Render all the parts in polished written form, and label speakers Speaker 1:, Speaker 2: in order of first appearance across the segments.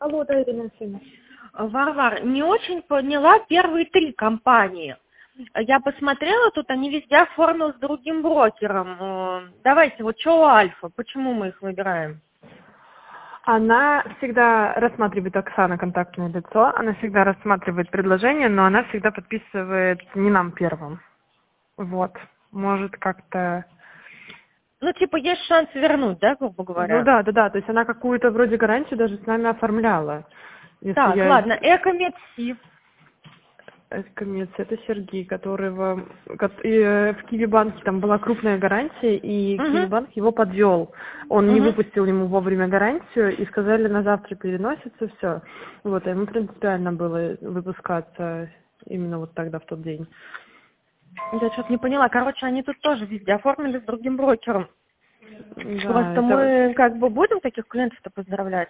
Speaker 1: Алло, да, Ирина Алексеевна.
Speaker 2: Варвар, не очень поняла первые 3 компании. Я посмотрела, тут они везде оформились с другим брокером. Давайте, вот что у Альфа, почему мы их выбираем?
Speaker 1: Она всегда рассматривает, Оксана, контактное лицо, она всегда рассматривает предложение, но она всегда подписывает не нам первым. Вот, может как-то...
Speaker 2: Ну, типа, есть шанс вернуть, да, грубо говоря?
Speaker 1: Ну да, то есть она какую-то вроде гарантию даже с нами оформляла. Если
Speaker 2: Так, ладно, Экомедсив.
Speaker 1: Это Сергей, которого в Киви-банке там была крупная гарантия, и Киви-банк его подвел. Он не выпустил ему вовремя гарантию, и сказали, на завтра переносится, все. Вот, а ему принципиально было выпускаться именно вот тогда, в тот день.
Speaker 2: Я что-то не поняла. Короче, они тут тоже везде оформили с другим брокером.
Speaker 1: Да,
Speaker 2: Просто мы как бы будем таких клиентов-то поздравлять?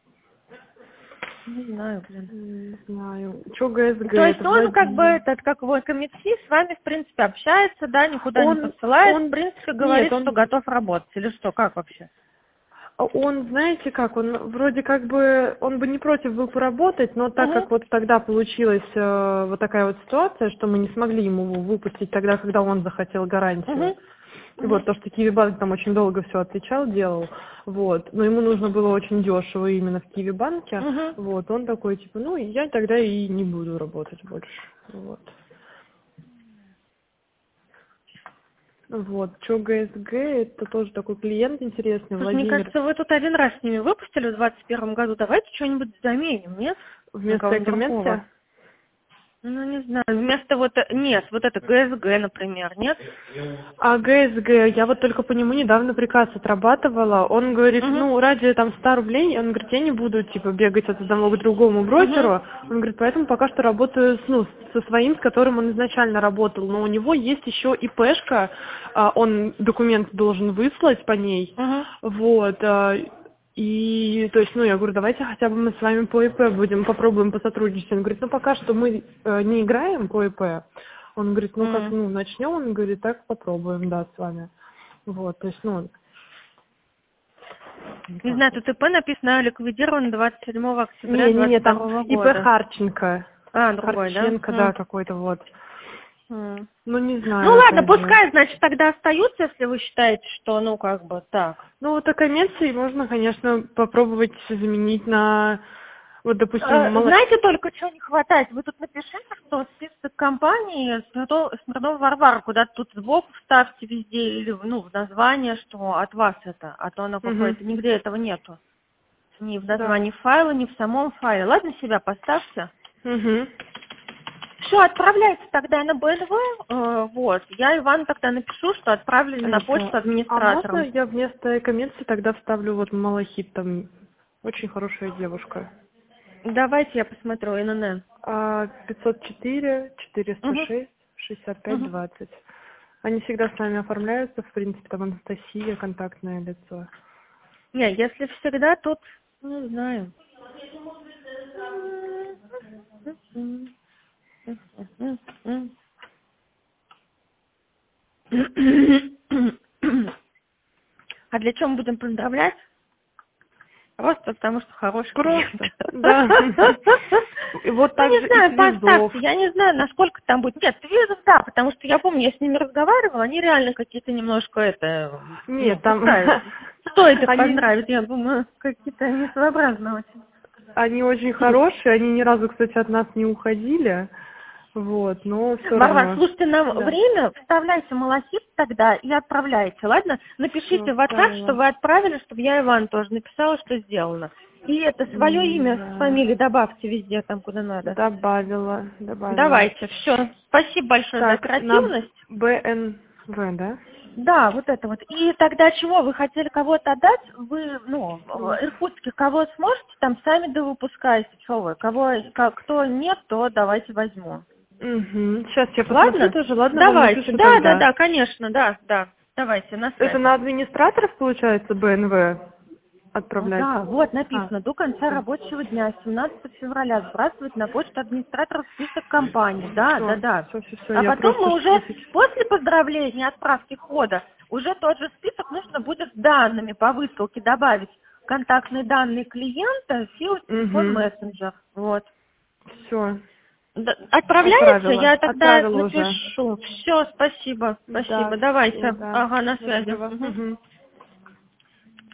Speaker 2: Не знаю, блин.
Speaker 1: Не знаю. Что ГСГ?
Speaker 2: То есть он как бы этот, как его комитет с вами, в принципе, общается, да, никуда не посылает, в принципе, говорит, что готов работать. Или что, как вообще?
Speaker 1: Он, знаете как, он вроде как бы, он бы не против был поработать, но так как вот тогда получилась вот такая вот ситуация, что мы не смогли ему выпустить тогда, когда он захотел гарантию. Вот, то, что Киви-банк там очень долго все отвечал, делал, вот, но ему нужно было очень дешево именно в Киви-банке, вот, он такой, типа, ну, я тогда и не буду работать больше, вот. Вот, что ГСГ, это тоже такой клиент интересный,
Speaker 2: Слушай, мне кажется, вы тут один раз с ними выпустили в 2021 году, давайте что-нибудь заменим, нет?
Speaker 1: Вместо Экомедса?
Speaker 2: Ну, не знаю, вместо вот, нет, вот это ГСГ, например, нет?
Speaker 1: А ГСГ, я вот только по нему недавно приказ отрабатывала, он говорит, ну, ради там 100 рублей, он говорит, я не буду, типа, бегать от одного к другому брокеру, он говорит, поэтому пока что работаю, со своим, с которым он изначально работал, но у него есть еще ИПшка, он документ должен выслать по ней, вот, и, то есть, ну, я говорю, давайте хотя бы мы с вами по ИП будем, попробуем посотрудничать. Он говорит, ну, пока что мы не играем по ИП. Он говорит, ну, как, ну, начнем, он говорит, так попробуем, да, с вами. Вот, то есть, ну...
Speaker 2: Не знаю, тут ИП написано ликвидирован 27 октября 2022
Speaker 1: там
Speaker 2: года.
Speaker 1: ИП Харченко.
Speaker 2: Другой,
Speaker 1: Харченко, да, какой-то вот. Ну, не знаю.
Speaker 2: Ну, ладно, пускай, значит, тогда остаются, если вы считаете, что, ну, как бы, так.
Speaker 1: Ну, вот коммерции можно, конечно, попробовать заменить на, вот, допустим,
Speaker 2: Знаете, только что не хватает? Вы тут напишите, что список компаний Смирнова Варвара, куда-то тут сбоку вставьте везде, или, ну, в название, что от вас это, а то оно какое-то, нигде этого нету. Ни в названии файла, ни в самом файле. Ладно, себя поставьте. Все, отправляйте тогда на БНВ, вот. Я Ивану тогда напишу, что отправили на почту администраторам.
Speaker 1: А можно я вместо коммерции тогда вставлю вот Малахит, там очень хорошая девушка.
Speaker 2: Давайте я посмотрю, ИНН.
Speaker 1: 504 406 65 20. Они всегда с нами оформляются, в принципе, там Анастасия, контактное лицо.
Speaker 2: Не, если всегда, тут, не знаю. А для чего мы будем поздравлять? Просто потому, что хороший клиент.
Speaker 1: Да. Вот так же
Speaker 2: не знаю, поставьте, я не знаю, насколько там будет. Нет, Твизов, да, потому что я помню, я с ними разговаривала, они реально какие-то немножко
Speaker 1: Нет, там...
Speaker 2: Стоит их поздравить, я думаю, какие-то несообразные очень.
Speaker 1: Они очень хорошие, они ни разу, кстати, от нас не уходили. Вот, но все равно.
Speaker 2: Варвара, слушайте, нам время, вставляйте Малахит тогда и отправляйте, ладно? Напишите в WhatsApp, что вы отправили, чтобы я Иван тоже написала, что сделано. И это свое имя с фамилией добавьте везде, там, куда надо.
Speaker 1: Добавила.
Speaker 2: Давайте, все. Спасибо большое за оперативность.
Speaker 1: БНВ, да?
Speaker 2: Да, вот это вот. И тогда чего? Вы хотели кого-то отдать? Вы, в Иркутске кого сможете, там сами довыпускаете. Что вы? Кто нет, то давайте возьму.
Speaker 1: Сейчас я посмотрю тоже, ладно?
Speaker 2: Давайте, да, конечно, да. Давайте, на связь.
Speaker 1: Это на администраторов, получается, БНВ отправлять?
Speaker 2: Да, вот написано, до конца рабочего дня, 17 февраля, сбрасывать на почту администраторов список компаний. Да.
Speaker 1: Всё,
Speaker 2: а потом мы уже после поздравления отправки хода, уже тот же список нужно будет с данными по высылке добавить. контактные данные клиента, Field телефон мессенджер. Вот.
Speaker 1: Все.
Speaker 2: Отправляется? Я тогда
Speaker 1: Отправила
Speaker 2: напишу. Все, спасибо. Спасибо.
Speaker 1: Да,
Speaker 2: Давайте.
Speaker 1: да.
Speaker 2: Ага, на связи.
Speaker 1: Спасибо.